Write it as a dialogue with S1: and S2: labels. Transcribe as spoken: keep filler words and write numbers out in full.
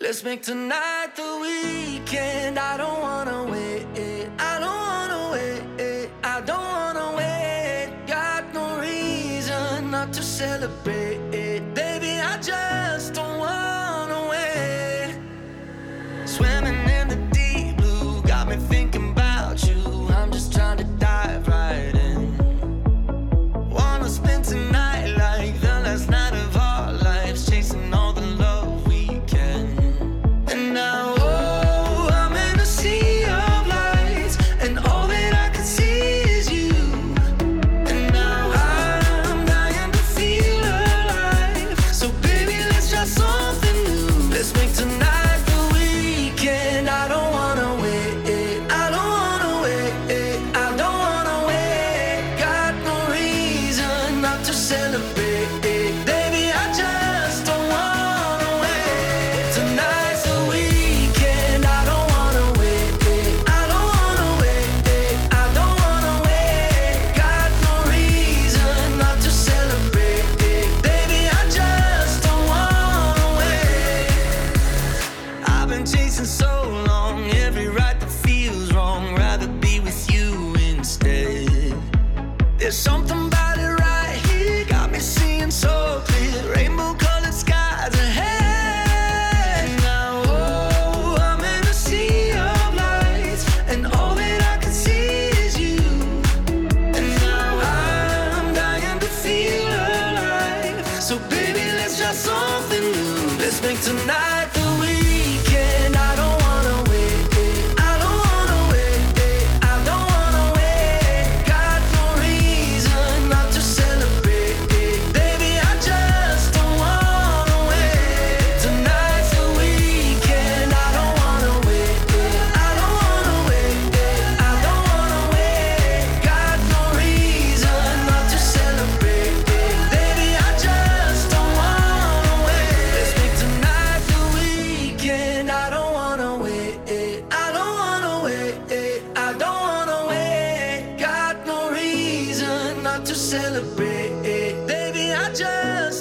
S1: Let's make tonight the weekend. I don't wanna wait. I don't wanna wait. I don't wanna wait. Got no reason not to celebrate. Baby, I just don't wanna wait. Swimming in the deep blue got me thinking about you. I'm just trying to dive right in. Wanna spend tonight like the last night of our lives, chasing all the love we can. And now, oh, I'm in a sea of lights, and all that I can see is you. And now I'm dying to feel alive. So baby, let's try something new. Let's make tonight the weekend. I don't wanna wait. I don't wanna wait. I don't wanna wait. Got no reason not to celebrate. Baby, I just don't wanna wait. Tonight's the weekend. I don't wanna wait. I don't wanna wait. I don't wanna wait. Got no reason not to celebrate. Baby, I just don't wanna wait. I've been chasing so long, every right that feels wrong. Rather be with you instead. There's something about it right here, got me seeing so clear. Rainbow colored skies ahead. Now, oh, I'm in a sea of lights, and all that I can see is you. And now I'm dying to feel alive. So baby, let's try something new. Let's make tonight the weekend. I don't wanna wait. I don't wanna wait. I don't wanna wait. Got no reason not to celebrate. Baby, I just don't wanna wait. Tonight's the weekend. I don't wanna wait. I don't wanna wait. I don't wanna wait. Got no reason not to celebrate. Baby, I just don't wanna wait. Let's make tonight the weekend. I don't wanna wait. I don't wanna wait. I don't wanna wait. Got no reason not to celebrate. Baby, I just